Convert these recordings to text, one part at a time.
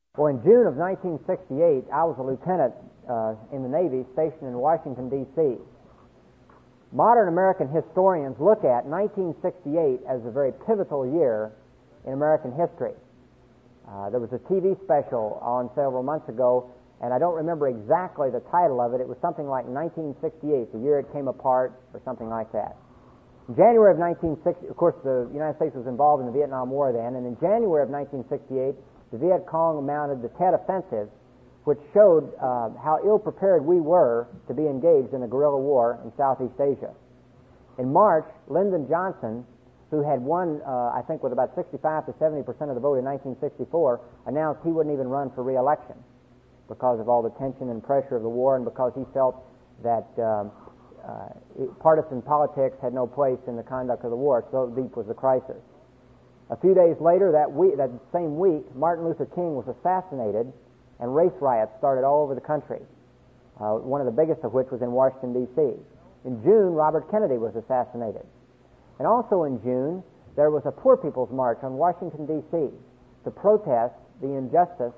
Well, in June of 1968, I was a lieutenant in the Navy stationed in Washington, D.C. Modern American historians look at 1968 as a very pivotal year in American history. There was a TV special on several months ago, and I don't remember exactly the title of it. It was something like 1968, the year it came apart, or something like that. In January of 1960, of course, the United States was involved in the Vietnam War then, and in January of 1968, the Viet Cong mounted the Tet Offensive, which showed how ill-prepared we were to be engaged in a guerrilla war in Southeast Asia. In March, Lyndon Johnson, who had won, I think, with about 65 to 70% of the vote in 1964, announced he wouldn't even run for re-election because of all the tension and pressure of the war, and because he felt that partisan politics had no place in the conduct of the war. So deep was the crisis. A few days later, that same week, Martin Luther King was assassinated, and race riots started all over the country, one of the biggest of which was in Washington, D.C. In June, Robert Kennedy was assassinated. And also in June, there was a Poor People's March on Washington, D.C. to protest the injustice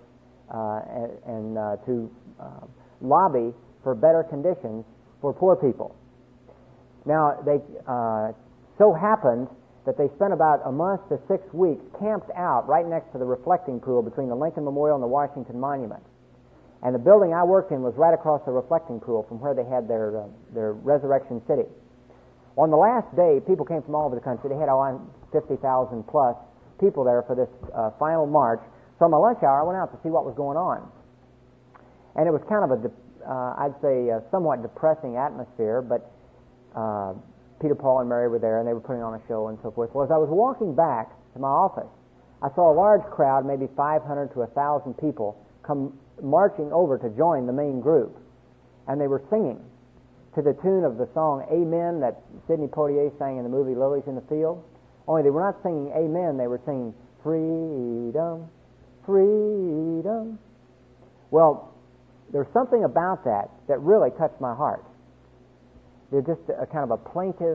and to lobby for better conditions for poor people. Now, they so happened that they spent about a month to 6 weeks camped out right next to the reflecting pool between the Lincoln Memorial and the Washington Monument. And the building I worked in was right across the reflecting pool from where they had their Resurrection City. On the last day, people came from all over the country. They had 50,000 plus people there for this final march. So on my lunch hour, I went out to see what was going on. And it was kind of I'd say a somewhat depressing atmosphere, but Peter, Paul, and Mary were there, and they were putting on a show and so forth. Well, as I was walking back to my office, I saw a large crowd, maybe 500 to 1,000 people, come marching over to join the main group. And they were singing to the tune of the song Amen that Sidney Poitier sang in the movie Lilies in the Field. Only they were not singing Amen, they were singing Freedom, Freedom. Well, there's something about that really touched my heart. There's just a kind of a plaintive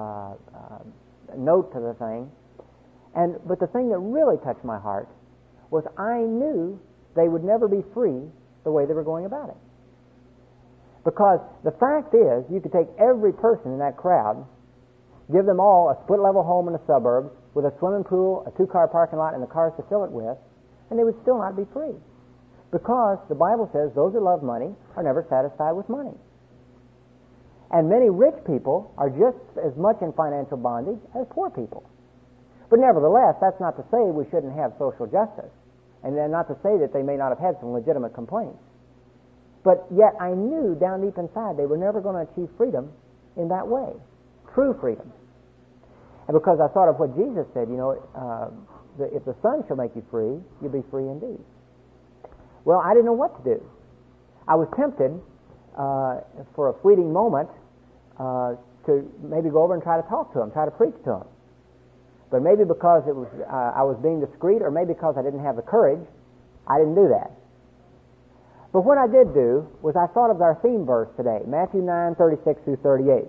note to the thing. But the thing that really touched my heart was I knew they would never be free the way they were going about it. Because the fact is, you could take every person in that crowd, give them all a split-level home in the suburbs with a swimming pool, a two-car parking lot, and the cars to fill it with, and they would still not be free. Because the Bible says those that love money are never satisfied with money. And many rich people are just as much in financial bondage as poor people. But nevertheless, that's not to say we shouldn't have social justice, and then not to say that they may not have had some legitimate complaints. But yet I knew down deep inside they were never going to achieve freedom in that way, true freedom. And because I thought of what Jesus said, if the Son shall make you free, you'll be free indeed. Well, I didn't know what to do. I was tempted for a fleeting moment to maybe go over and try to talk to him, try to preach to him. But maybe because it was I was being discreet, or maybe because I didn't have the courage, I didn't do that. But what I did do was I thought of our theme verse today, Matthew 9:36 through 38.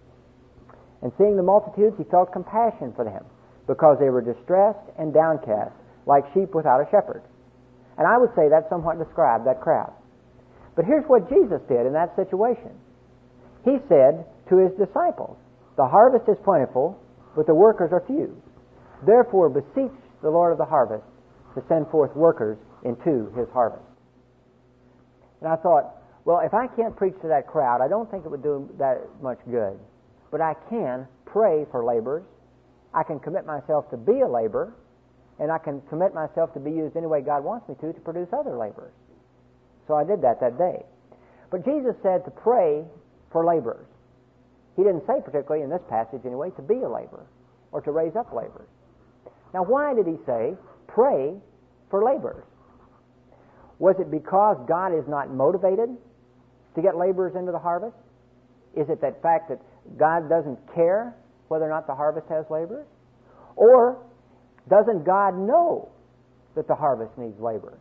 And seeing the multitudes, he felt compassion for them, because they were distressed and downcast, like sheep without a shepherd. And I would say that somewhat described that crowd. But here's what Jesus did in that situation. He said to his disciples, "The harvest is plentiful, but the workers are few. Therefore beseech the Lord of the harvest to send forth workers into his harvest." And I thought, well, if I can't preach to that crowd, I don't think it would do that much good. But I can pray for laborers. I can commit myself to be a laborer, and I can commit myself to be used any way God wants me to produce other laborers. So I did that day. But Jesus said to pray for laborers. He didn't say particularly in this passage anyway to be a laborer or to raise up laborers. Now why did he say pray for laborers? Was it because God is not motivated to get laborers into the harvest? Is it that fact that God doesn't care whether or not the harvest has laborers? Or doesn't God know that the harvest needs laborers?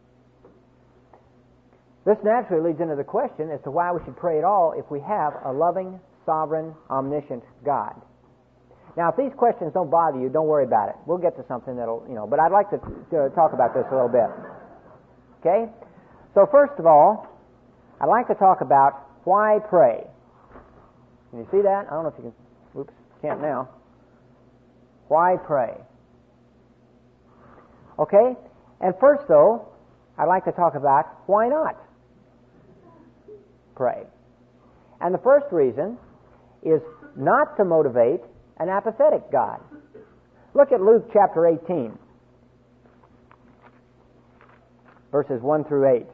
This naturally leads into the question as to why we should pray at all if we have a loving, sovereign, omniscient God. Now, if these questions don't bother you, don't worry about it. We'll get to something that'll, but I'd like to talk about this a little bit. Okay? So first of all, I'd like to talk about why pray. Can you see that? I don't know if you can... Oops, can't now. Why pray? Okay? And first, though, I'd like to talk about why not pray. And the first reason is not to motivate an apathetic God. Look at Luke chapter 18, verses 1 through 8.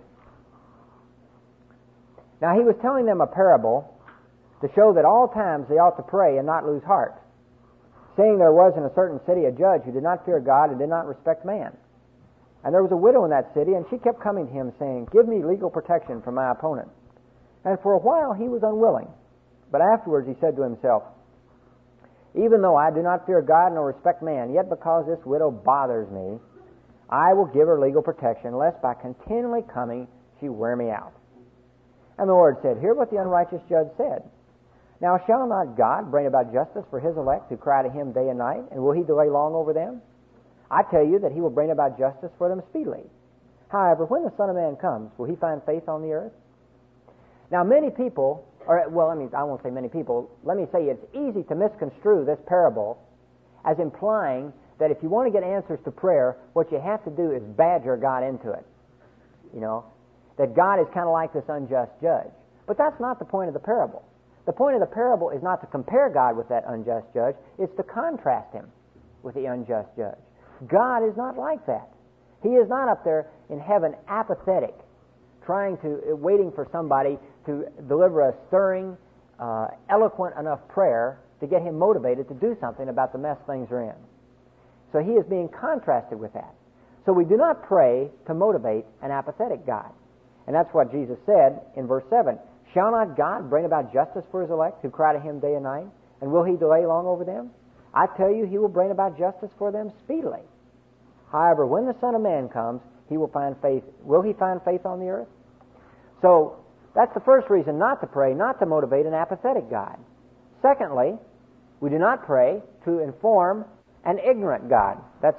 Now, he was telling them a parable to show that all times they ought to pray and not lose heart, saying there was in a certain city a judge who did not fear God and did not respect man. And there was a widow in that city, and she kept coming to him, saying, "Give me legal protection from my opponent." And for a while he was unwilling. But afterwards he said to himself, "Even though I do not fear God nor respect man, yet because this widow bothers me, I will give her legal protection, lest by continually coming she wear me out." And the Lord said, "Hear what the unrighteous judge said. Now shall not God bring about justice for his elect who cry to him day and night, and will he delay long over them? I tell you that he will bring about justice for them speedily. However, when the Son of Man comes, will he find faith on the earth?" Now many people, I won't say many people, let me say it's easy to misconstrue this parable as implying that if you want to get answers to prayer, what you have to do is badger God into it. You know, that God is kind of like this unjust judge. But that's not the point of the parable. The point of the parable is not to compare God with that unjust judge, it's to contrast him with the unjust judge. God is not like that. He is not up there in heaven apathetic, waiting for somebody to deliver a stirring, eloquent enough prayer to get him motivated to do something about the mess things are in. So he is being contrasted with that. So we do not pray to motivate an apathetic God. And that's what Jesus said in verse 7. "Shall not God bring about justice for his elect who cry to him day and night? And will he delay long over them? I tell you, he will bring about justice for them speedily. However, when the Son of Man comes, he will find faith. Will he find faith on the earth?" So that's the first reason not to pray, not to motivate an apathetic God. Secondly, we do not pray to inform an ignorant God. That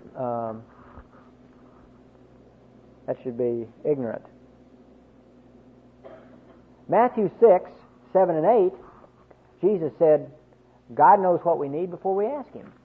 should be ignorant. Matthew 6, 7 and 8, Jesus said, God knows what we need before we ask him.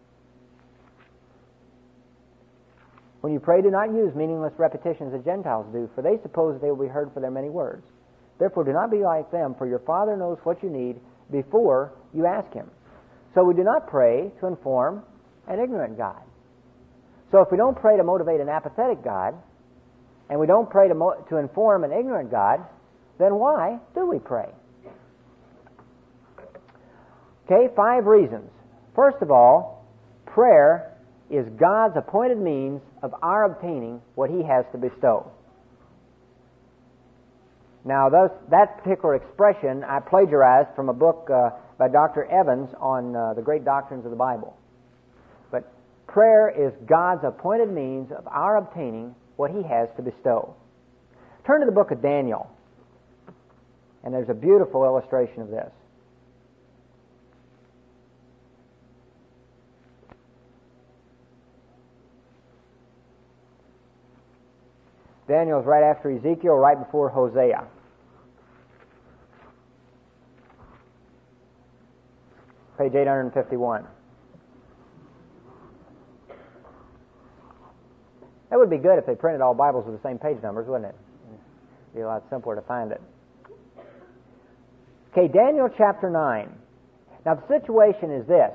When you pray, do not use meaningless repetitions as Gentiles do, for they suppose that they will be heard for their many words. Therefore, do not be like them, for your Father knows what you need before you ask him. So we do not pray to inform an ignorant God. So if we don't pray to motivate an apathetic God, and we don't pray to inform an ignorant God, then why do we pray? Okay, 5 reasons. First of all, prayer is God's appointed means of our obtaining what he has to bestow. Now, that particular expression I plagiarized from a book by Dr. Evans on the great doctrines of the Bible. But prayer is God's appointed means of our obtaining what he has to bestow. Turn to the book of Daniel, and there's a beautiful illustration of this. Daniel's right after Ezekiel, right before Hosea. Page 851. That would be good if they printed all Bibles with the same page numbers, wouldn't it? It'd be a lot simpler to find it. Okay, Daniel chapter 9. Now the situation is this.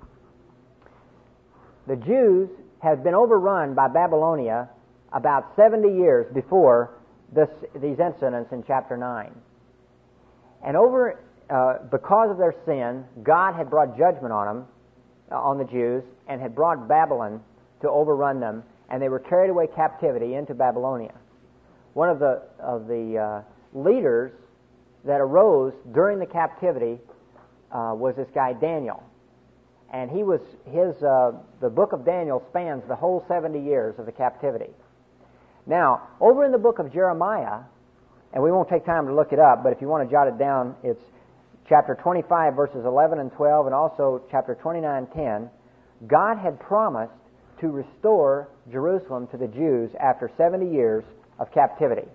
The Jews have been overrun by Babylonia about 70 years before these incidents in chapter 9. And because of their sin, God had brought judgment on them, on the Jews, and had brought Babylon to overrun them, and they were carried away captivity into Babylonia. One of the leaders that arose during the captivity was this guy Daniel. And the book of Daniel spans the whole 70 years of the captivity. Now, over in the book of Jeremiah, and we won't take time to look it up, but if you want to jot it down, it's chapter 25, verses 11 and 12, and also chapter 29, 10. God had promised to restore Jerusalem to the Jews after 70 years of captivity.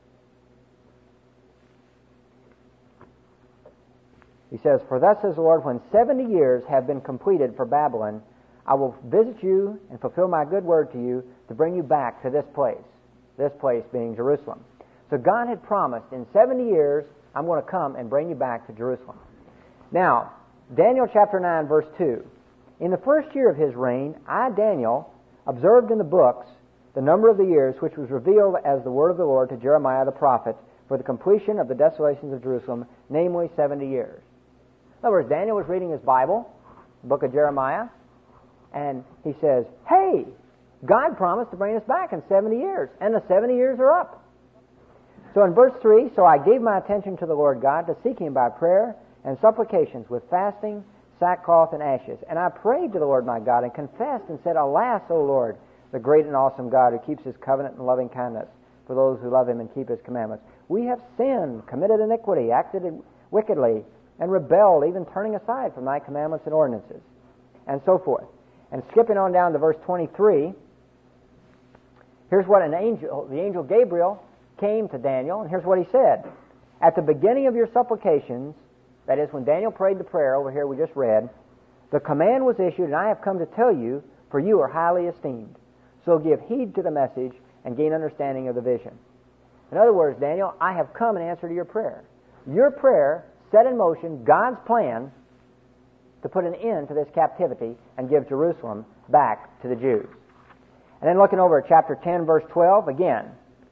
He says, "For thus says the Lord, when 70 years have been completed for Babylon, I will visit you and fulfill my good word to you to bring you back to this place being Jerusalem." So God had promised, in 70 years, I'm going to come and bring you back to Jerusalem. Now, Daniel chapter 9, verse 2. "In the first year of his reign, I, Daniel, observed in the books the number of the years which was revealed as the word of the Lord to Jeremiah the prophet for the completion of the desolations of Jerusalem, namely 70 years. In other words, Daniel was reading his Bible, the book of Jeremiah, and he says, hey, God promised to bring us back in 70 years, and the 70 years are up. So in verse 3, "So I gave my attention to the Lord God to seek Him by prayer and supplications with fasting, sackcloth, and ashes. And I prayed to the Lord my God and confessed and said, Alas, O Lord, the great and awesome God who keeps His covenant and loving kindness for those who love Him and keep His commandments. We have sinned, committed iniquity, acted wickedly, and rebelled, even turning aside from Thy commandments and ordinances." And so forth. And skipping on down to verse 23, here's what the angel Gabriel came to Daniel, and here's what he said. "At the beginning of your supplications," that is, when Daniel prayed the prayer over here we just read, "the command was issued, and I have come to tell you, for you are highly esteemed. So give heed to the message and gain understanding of the vision." In other words, Daniel, I have come in answer to your prayer. Your prayer set in motion God's plan to put an end to this captivity and give Jerusalem back to the Jews. And then looking over at chapter 10, verse 12, again,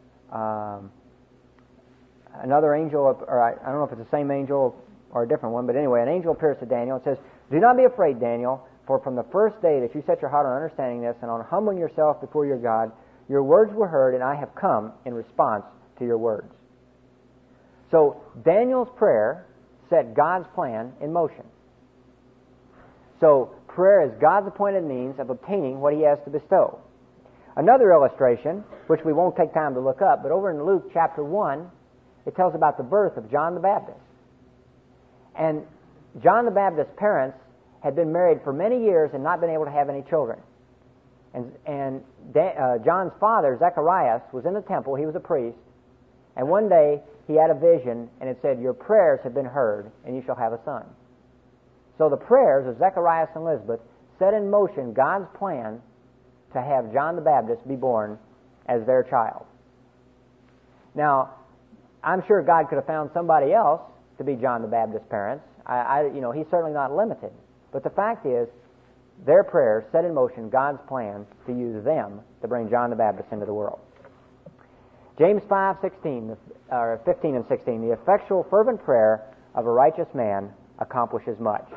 another angel, or I don't know if it's the same angel or a different one, but anyway, an angel appears to Daniel and says, "Do not be afraid, Daniel, for from the first day that you set your heart on understanding this and on humbling yourself before your God, your words were heard, and I have come in response to your words." So Daniel's prayer set God's plan in motion. So prayer is God's appointed means of obtaining what He has to bestow. Another illustration, which we won't take time to look up, but over in Luke chapter 1, it tells about the birth of John the Baptist. And John the Baptist's parents had been married for many years and not been able to have any children. And John's father, Zacharias, was in the temple. He was a priest. And one day he had a vision, and it said, "Your prayers have been heard, and you shall have a son." So the prayers of Zacharias and Elizabeth set in motion God's plan to have John the Baptist be born as their child. Now, I'm sure God could have found somebody else to be John the Baptist's parents. He's certainly not limited. But the fact is, their prayers set in motion God's plan to use them to bring John the Baptist into the world. James 5:15 or 15 and 16, "The effectual fervent prayer of a righteous man accomplishes much."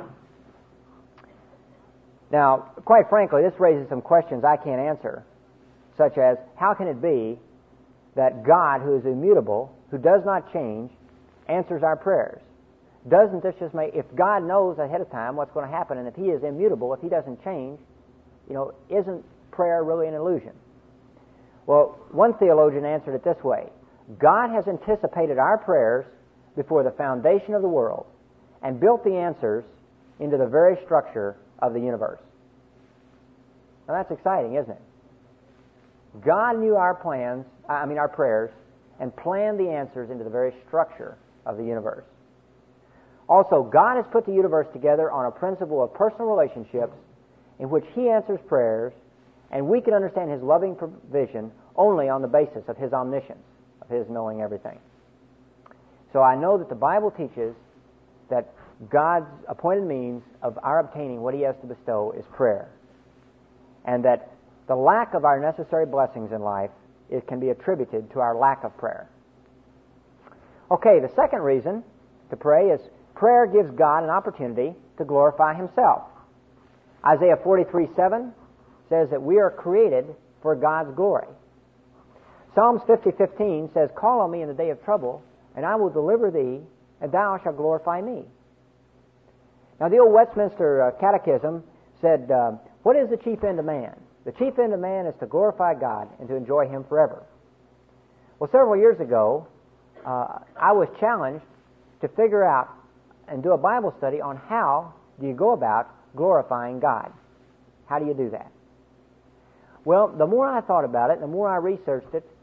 Now, quite frankly, this raises some questions I can't answer, such as, how can it be that God, who is immutable, who does not change, answers our prayers? Doesn't this just make, if God knows ahead of time what's going to happen, and if He is immutable, if He doesn't change, isn't prayer really an illusion? Well, one theologian answered it this way: God has anticipated our prayers before the foundation of the world and built the answers into the very structure of the universe. Now that's exciting, isn't it? God knew our prayers, and planned the answers into the very structure of the universe. Also, God has put the universe together on a principle of personal relationships in which He answers prayers, and we can understand His loving provision only on the basis of His omniscience, of His knowing everything. So I know that the Bible teaches that God's appointed means of our obtaining what He has to bestow is prayer, and that the lack of our necessary blessings in life, it can be attributed to our lack of prayer. Okay, the second reason to pray is prayer gives God an opportunity to glorify Himself. Isaiah 43:7 says that we are created for God's glory. Psalms 50:15 says, "Call on me in the day of trouble, and I will deliver thee, and thou shalt glorify me." Now, the old Westminster Catechism said, what is the chief end of man? The chief end of man is to glorify God and to enjoy Him forever. Well, several years ago, I was challenged to figure out and do a Bible study on how do you go about glorifying God. How do you do that? Well, the more I thought about it, the more I researched it,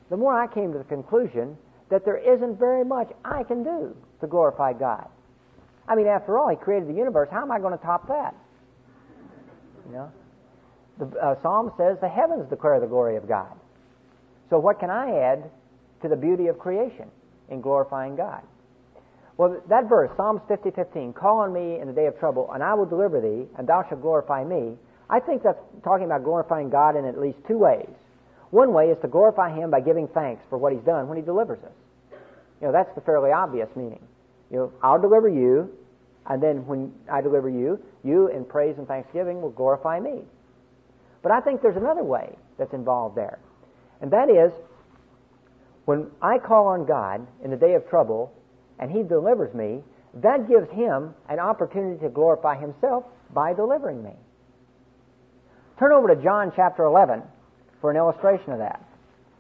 the more I came to the conclusion that there isn't very much I can do to glorify God. I mean, after all, He created the universe. How am I going to top that? You know, the Psalm says the heavens declare the glory of God. So what can I add to the beauty of creation in glorifying God? Well, that verse, Psalms 50:15, call on me in the day of trouble, and I will deliver thee, and thou shalt glorify me. I think that's talking about glorifying God in at least two ways. One way is to glorify Him by giving thanks for what He's done when He delivers us. You know, that's the fairly obvious meaning. You know, I'll deliver you, and then when I deliver you, you in praise and thanksgiving will glorify me. But I think there's another way that's involved there. And that is, when I call on God in the day of trouble, and He delivers me, that gives Him an opportunity to glorify Himself by delivering me. Turn over to John chapter 11 for an illustration of that.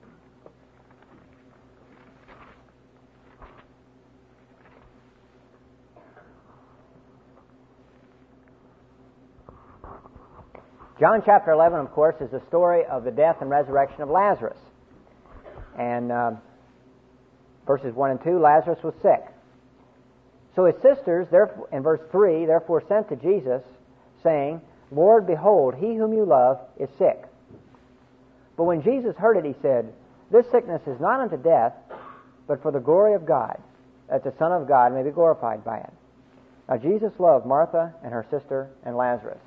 John chapter 11, of course, is the story of the death and resurrection of Lazarus. And verses 1 and 2, Lazarus was sick. So his sisters, therefore, in verse 3, therefore sent to Jesus, saying, Lord, behold, he whom you love is sick. But when Jesus heard it, he said, This sickness is not unto death, but for the glory of God, that the Son of God may be glorified by it. Now Jesus loved Martha and her sister and Lazarus.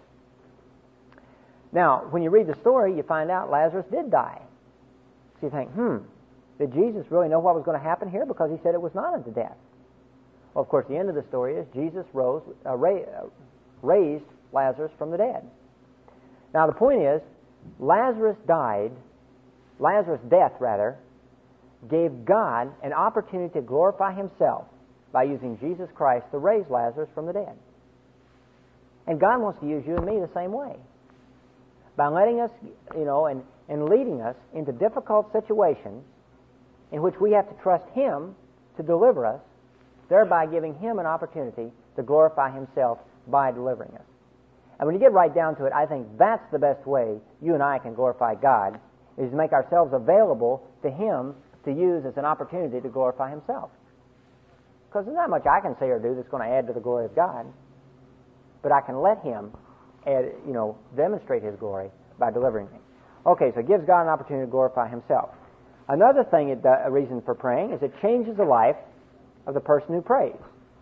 Now, when you read the story, you find out Lazarus did die. So you think, did Jesus really know what was going to happen here? Because He said it was not unto death. Well, of course, the end of the story is Jesus raised Lazarus from the dead. Now, the point is, Lazarus' death, gave God an opportunity to glorify Himself by using Jesus Christ to raise Lazarus from the dead. And God wants to use you and me the same way. By letting us, and leading us into difficult situations in which we have to trust Him to deliver us, thereby giving Him an opportunity to glorify Himself by delivering us. And when you get right down to it, I think that's the best way you and I can glorify God, is to make ourselves available to Him to use as an opportunity to glorify Himself. Because there's not much I can say or do that's going to add to the glory of God, but I can let Him demonstrate His glory by delivering me. Okay, so it gives God an opportunity to glorify Himself. Another thing, a reason for praying, is it changes the life of the person who prays.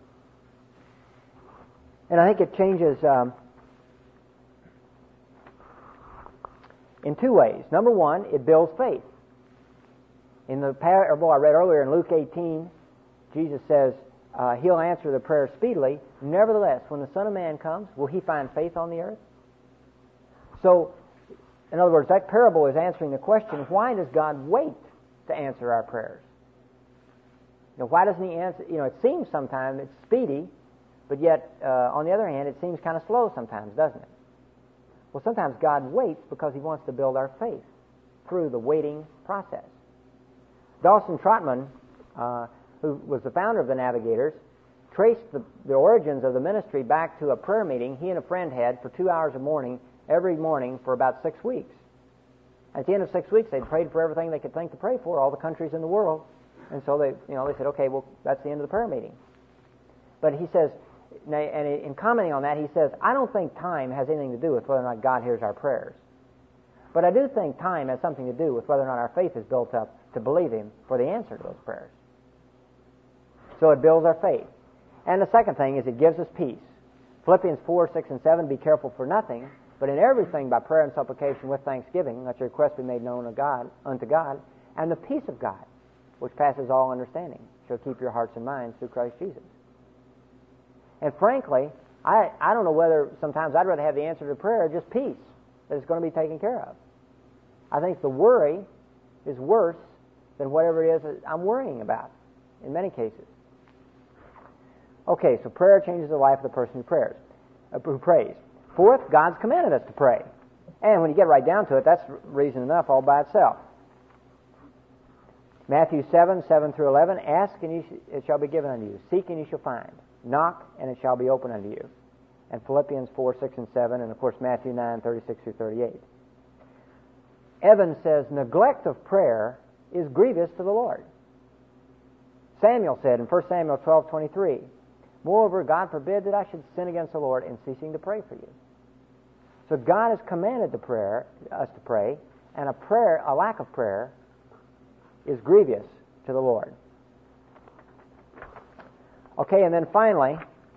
And I think it changes in two ways. Number one, it builds faith. In the parable I read earlier in Luke 18, Jesus says, He'll answer the prayer speedily. Nevertheless, when the Son of Man comes, will He find faith on the earth? So, in other words, that parable is answering the question, why does God wait to answer our prayers? Why doesn't He answer? It seems sometimes it's speedy, but yet, on the other hand, it seems kind of slow sometimes, doesn't it? Well, sometimes God waits because He wants to build our faith through the waiting process. Dawson Trotman, who was the founder of the Navigators, traced the origins of the ministry back to a prayer meeting he and a friend had for 2 hours every morning for about 6 weeks. At the end of 6 weeks, they'd prayed for everything they could think to pray for, all the countries in the world, and so they said, okay, well, that's the end of the prayer meeting. But he says, and in commenting on that, he says, I don't think time has anything to do with whether or not God hears our prayers. But I do think time has something to do with whether or not our faith is built up to believe Him for the answer to those prayers. So it builds our faith. And the second thing is it gives us peace. Philippians 4, 6, and 7, be careful for nothing, but in everything by prayer and supplication with thanksgiving, let your requests be made known unto God, and the peace of God, which passes all understanding, shall keep your hearts and minds through Christ Jesus. And frankly, I don't know whether sometimes I'd rather have the answer to prayer or just peace, that it's going to be taken care of. I think the worry is worse than whatever it is that I'm worrying about in many cases. Okay, so prayer changes the life of the person who prays. Fourth, God's commanded us to pray. And when you get right down to it, that's reason enough all by itself. Matthew 7, 7 through 11, ask and it shall be given unto you. Seek and you shall find. Knock and it shall be opened unto you. And Philippians 4, 6, and 7, and of course Matthew 9, 36 through 38. Evans says, neglect of prayer is grievous to the Lord. Samuel said in 1 Samuel 12:23, "Moreover, God forbid that I should sin against the Lord in ceasing to pray for you." So God has commanded us to pray, and a lack of prayer is grievous to the Lord. Okay, and then finally,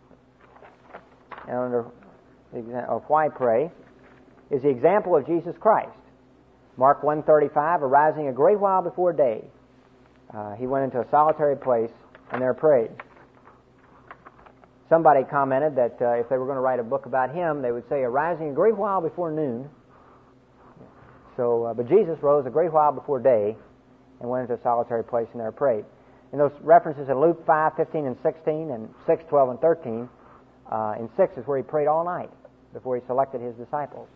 under of why pray, is the example of Jesus Christ. Mark 1:35, arising a great while before day, he went into a solitary place and there prayed. Somebody commented that if they were going to write a book about him, they would say, arising a great while before noon. So, but Jesus rose a great while before day and went into a solitary place and there prayed. And those references in Luke 5:15 and 16 and 6:12 and 13, in 6 is where he prayed all night before he selected his disciples.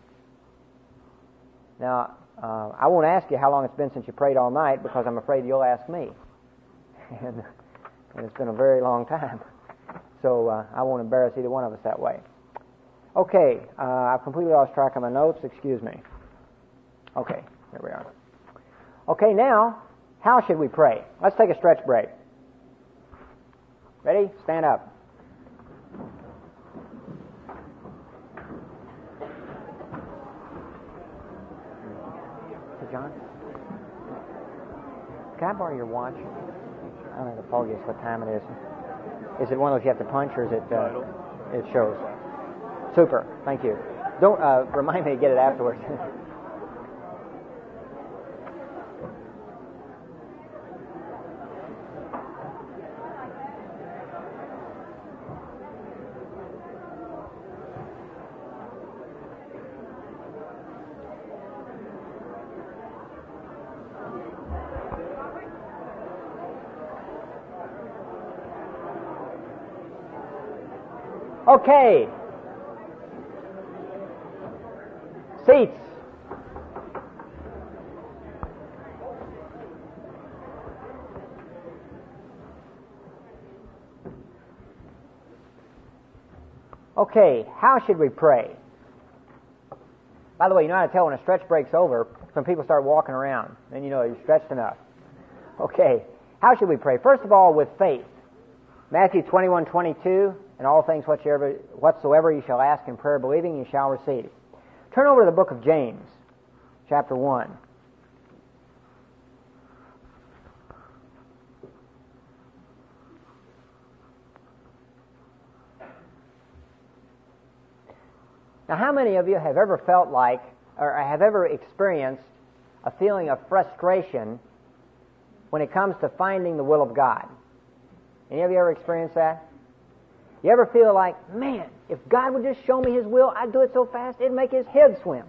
Now, I won't ask you how long it's been since you prayed all night, because I'm afraid you'll ask me. and it's been a very long time. So I won't embarrass either one of us that way. Okay, I've completely lost track of my notes. Excuse me. Okay, there we are. Okay, now, how should we pray? Let's take a stretch break. Ready? Stand up. Hey, John, can I borrow your watch? I don't have to Paul guess what time it is. Is it one of those you have to punch, or is it it shows? Super. Thank you. Don't remind me to get it afterwards. Okay. Seats. Okay, how should we pray? By the way, you know how to tell when a stretch break's over? When people start walking around. Then you know you've stretched enough. Okay, how should we pray? First of all, with faith. Matthew 21:22, and all things whatsoever you shall ask in prayer, believing, you shall receive. Turn over to the book of James, chapter 1. Now, how many of you have ever felt like, or have ever experienced a feeling of frustration when it comes to finding the will of God? Any of you ever experienced that? You ever feel like, man, if God would just show me His will, I'd do it so fast it'd make His head swim.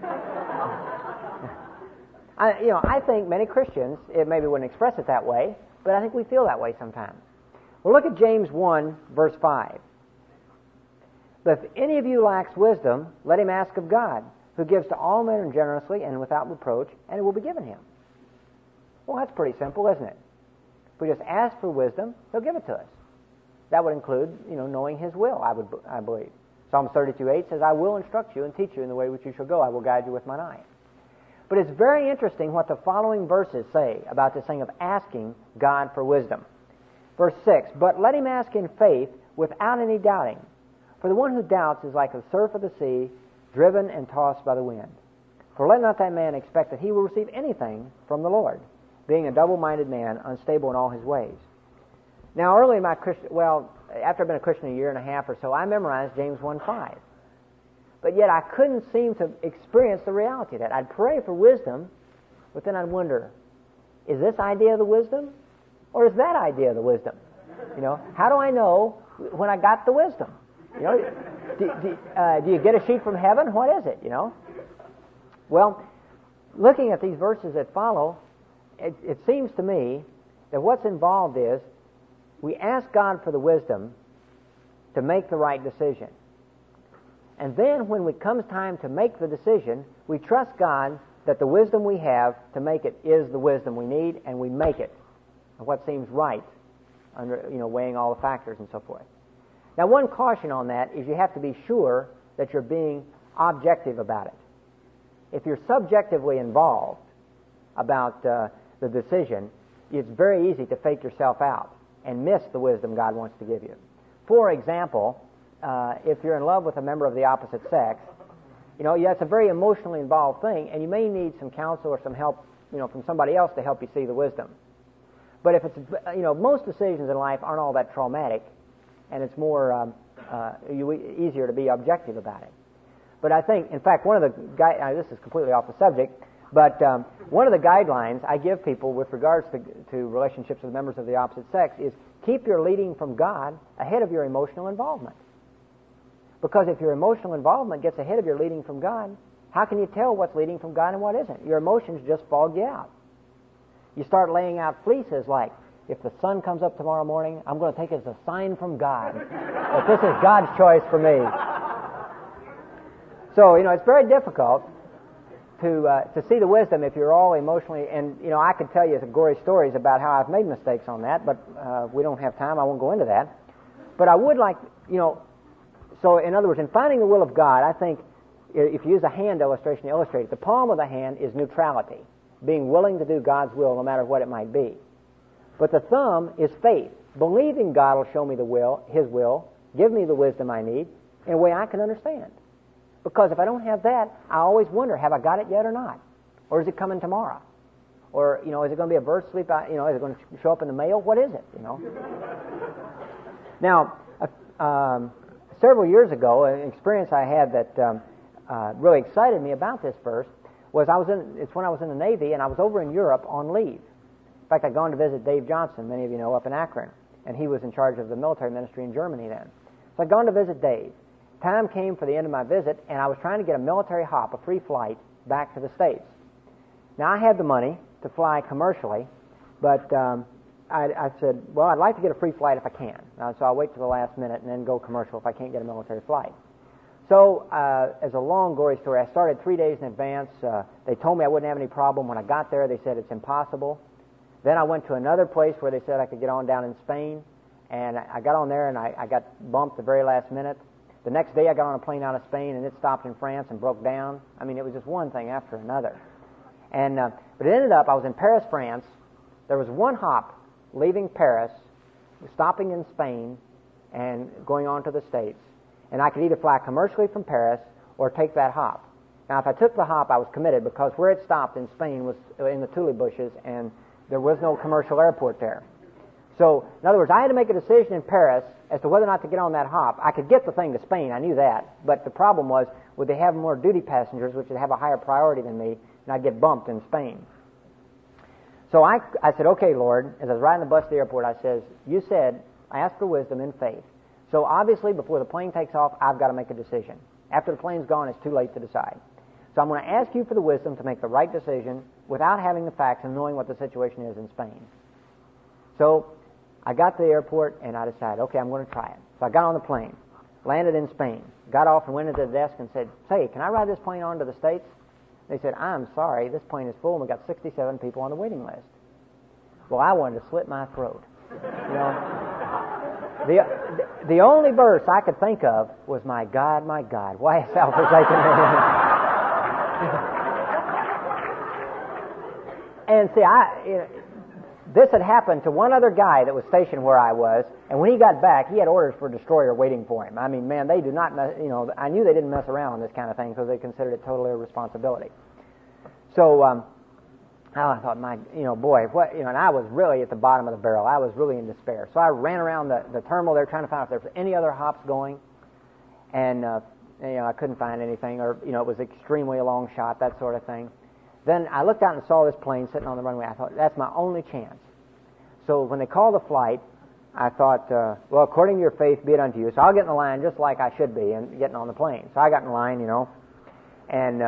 I think many Christians, it maybe wouldn't express it that way, but I think we feel that way sometimes. Well, look at James 1, verse 5. But if any of you lacks wisdom, let him ask of God, who gives to all men generously and without reproach, and it will be given him. Well, that's pretty simple, isn't it? If we just ask for wisdom, He'll give it to us. That would include, knowing His will, I believe. Psalm 32:8 says, I will instruct you and teach you in the way which you shall go. I will guide you with mine eye. But it's very interesting what the following verses say about this thing of asking God for wisdom. Verse 6, but let him ask in faith without any doubting. For the one who doubts is like the surf of the sea, driven and tossed by the wind. For let not that man expect that he will receive anything from the Lord, being a double-minded man, unstable in all his ways. Now, early in my after I've been a Christian a year and a half or so, I memorized James 1:5. But yet I couldn't seem to experience the reality of that. I'd pray for wisdom, but then I'd wonder, is this idea the wisdom, or is that idea the wisdom? How do I know when I got the wisdom? Do you get a sheet from heaven? What is it? Well, looking at these verses that follow, it seems to me that what's involved is we ask God for the wisdom to make the right decision. And then when it comes time to make the decision, we trust God that the wisdom we have to make it is the wisdom we need, and we make it what seems right, under weighing all the factors and so forth. Now, one caution on that is you have to be sure that you're being objective about it. If you're subjectively involved about the decision, it's very easy to fake yourself out and miss the wisdom God wants to give you. For example, if you're in love with a member of the opposite sex, it's a very emotionally involved thing, and you may need some counsel or some help, from somebody else to help you see the wisdom. But if it's, most decisions in life aren't all that traumatic, and it's more easier to be objective about it. But I think, in fact, one of the this is completely off the subject, but one of the guidelines I give people with regards to relationships with members of the opposite sex is keep your leading from God ahead of your emotional involvement. Because if your emotional involvement gets ahead of your leading from God, how can you tell what's leading from God and what isn't? Your emotions just fog you out. You start laying out fleeces like, if the sun comes up tomorrow morning, I'm going to take it as a sign from God that this is God's choice for me. So, it's very difficult to see the wisdom if you're all emotionally, and, I could tell you some gory stories about how I've made mistakes on that, but we don't have time. I won't go into that. But I would like, so in other words, in finding the will of God, I think if you use a hand illustration to illustrate it, the palm of the hand is neutrality, being willing to do God's will no matter what it might be. But the thumb is faith, believing God will show me the will, His will, give me the wisdom I need in a way I can understand. Because if I don't have that, I always wonder, have I got it yet or not? Or is it coming tomorrow? Or, is it going to be a bird sleep out, is it going to show up in the mail? What is it, Now, several years ago, an experience I had that really excited me about this verse was it's when I was in the Navy, and I was over in Europe on leave. In fact, I'd gone to visit Dave Johnson, many of you know, up in Akron, and he was in charge of the military ministry in Germany then. So I'd gone to visit Dave. Time came for the end of my visit, and I was trying to get a military hop, a free flight, back to the States. Now, I had the money to fly commercially, but I said, well, I'd like to get a free flight if I can. So I'll wait till the last minute and then go commercial if I can't get a military flight. So, as a long, gory story, I started 3 days in advance. They told me I wouldn't have any problem. When I got there, they said it's impossible. Then I went to another place where they said I could get on down in Spain, and I got on there, and I got bumped the very last minute. The next day, I got on a plane out of Spain, and it stopped in France and broke down. I mean, it was just one thing after another. And but it ended up, I was in Paris, France. There was one hop leaving Paris, stopping in Spain, and going on to the States. And I could either fly commercially from Paris or take that hop. Now, if I took the hop, I was committed because where it stopped in Spain was in the tule bushes, and there was no commercial airport there. So, in other words, I had to make a decision in Paris as to whether or not to get on that hop. I could get the thing to Spain, I knew that, but the problem was, would they have more duty passengers, which would have a higher priority than me, and I'd get bumped in Spain. So I said, okay, Lord, as I was riding the bus to the airport, I says, you said, I asked for wisdom in faith. So obviously, before the plane takes off, I've got to make a decision. After the plane's gone, it's too late to decide. So I'm going to ask you for the wisdom to make the right decision without having the facts and knowing what the situation is in Spain. So I got to the airport, and I decided, okay, I'm going to try it. So I got on the plane, landed in Spain, got off and went into the desk and said, say, can I ride this plane on to the States? They said, I'm sorry, this plane is full, and we've got 67 people on the waiting list. Well, I wanted to slit my throat. The only verse I could think of was, my God, why hast thou forsaken me? And see, this had happened to one other guy that was stationed where I was, and when he got back, he had orders for a destroyer waiting for him. I mean, man, they do not mess, I knew they didn't mess around on this kind of thing because they considered it total irresponsibility. So, I thought, boy, what, and I was really at the bottom of the barrel. I was really in despair. So I ran around the terminal there trying to find out if there was any other hops going, and, I couldn't find anything, or, it was extremely a long shot, that sort of thing. Then I looked out and saw this plane sitting on the runway. I thought, that's my only chance. So when they called the flight, I thought, well, according to your faith, be it unto you. So I'll get in the line just like I should be and getting on the plane. So I got in line, and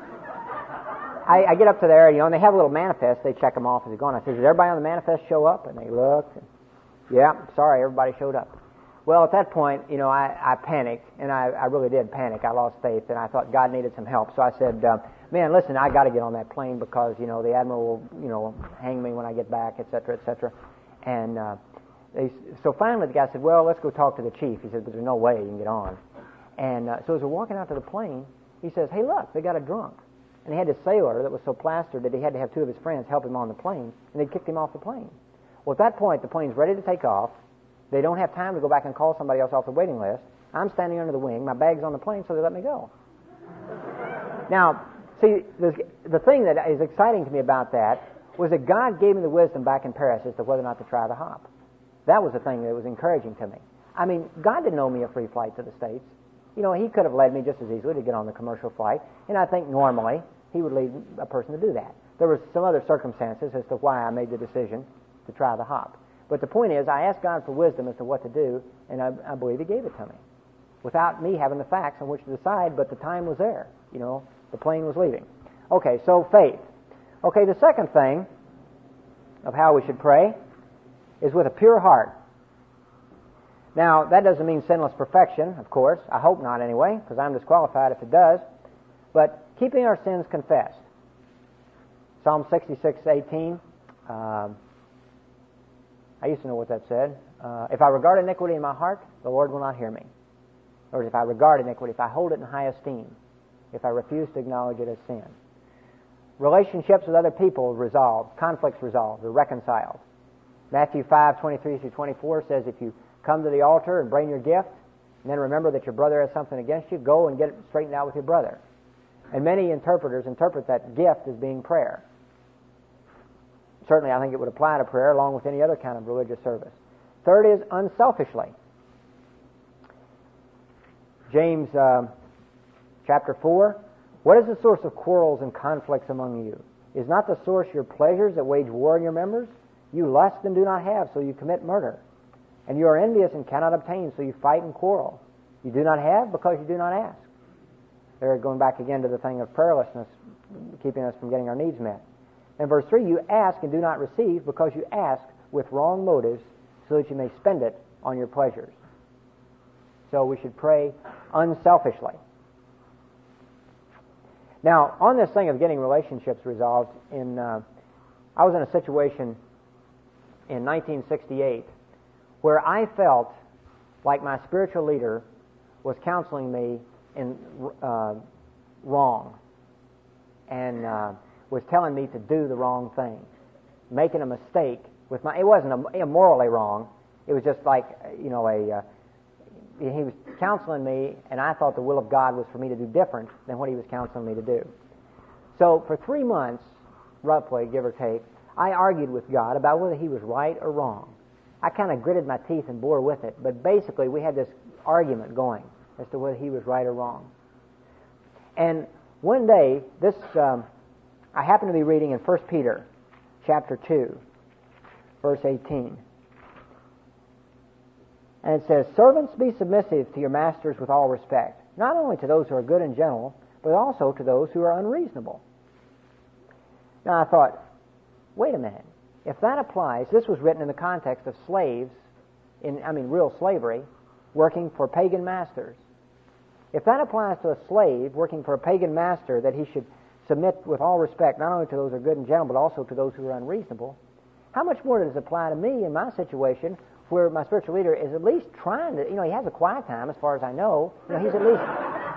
I get up to there, and they have a little manifest. They check them off as they're going. I said, did everybody on the manifest show up? And they looked. And, yeah, sorry, everybody showed up. Well, at that point, I panicked, and I really did panic. I lost faith, and I thought God needed some help. So I said, man, listen, I got to get on that plane because, the Admiral will, hang me when I get back, et cetera, et cetera. And so finally the guy said, well, let's go talk to the chief. He said, but there's no way you can get on. And so as we're walking out to the plane, he says, hey, look, they got a drunk. And he had a sailor that was so plastered that he had to have two of his friends help him on the plane, and they kicked him off the plane. Well, at that point, the plane's ready to take off. They don't have time to go back and call somebody else off the waiting list. I'm standing under the wing. My bag's on the plane, so they let me go. Now, see, the thing that is exciting to me about that was that God gave me the wisdom back in Paris as to whether or not to try the hop. That was the thing that was encouraging to me. I mean, God didn't owe me a free flight to the States. You know, He could have led me just as easily to get on the commercial flight, and I think normally He would lead a person to do that. There were some other circumstances as to why I made the decision to try the hop. But the point is, I asked God for wisdom as to what to do, and I believe He gave it to me, without me having the facts on which to decide, but the time was there. You know, the plane was leaving. Okay, so faith. Okay, the second thing of how we should pray is with a pure heart. Now, that doesn't mean sinless perfection, of course. I hope not anyway, because I'm disqualified if it does. But keeping our sins confessed. Psalm 66:18. I used to know what that said. If I regard iniquity in my heart, the Lord will not hear me. Or if I regard iniquity, if I hold it in high esteem, if I refuse to acknowledge it as sin. Relationships with other people resolved, conflicts resolved, or reconciled. Matthew 5:23-24 says, if you come to the altar and bring your gift, and then remember that your brother has something against you, go and get it straightened out with your brother. And many interpreters interpret that gift as being prayer. Certainly, I think it would apply to prayer along with any other kind of religious service. Third is unselfishly. James chapter 4, what is the source of quarrels and conflicts among you? Is not the source your pleasures that wage war in your members? You lust and do not have, so you commit murder. And you are envious and cannot obtain, so you fight and quarrel. You do not have because you do not ask. They're going back again to the thing of prayerlessness, keeping us from getting our needs met. In verse 3, you ask and do not receive because you ask with wrong motives so that you may spend it on your pleasures. So we should pray unselfishly. Now, on this thing of getting relationships resolved, I was in a situation in 1968 where I felt like my spiritual leader was counseling me in wrong and was telling me to do the wrong thing, making a mistake with my. It wasn't immorally wrong. It was just like he was counseling me, and I thought the will of God was for me to do different than what he was counseling me to do. So for 3 months, roughly, give or take, I argued with God about whether he was right or wrong. I kind of gritted my teeth and bore with it, but basically we had this argument going as to whether he was right or wrong. And one day, I happened to be reading in 1 Peter chapter 2, verse 18. And it says, servants, be submissive to your masters with all respect, not only to those who are good and gentle, but also to those who are unreasonable. Now I thought, wait a minute. If that applies, this was written in the context of slaves, real slavery, working for pagan masters. If that applies to a slave working for a pagan master, that he should submit with all respect, not only to those who are good and gentle, but also to those who are unreasonable, how much more does it apply to me in my situation where my spiritual leader is at least trying to, he has a quiet time as far as I know. He's at least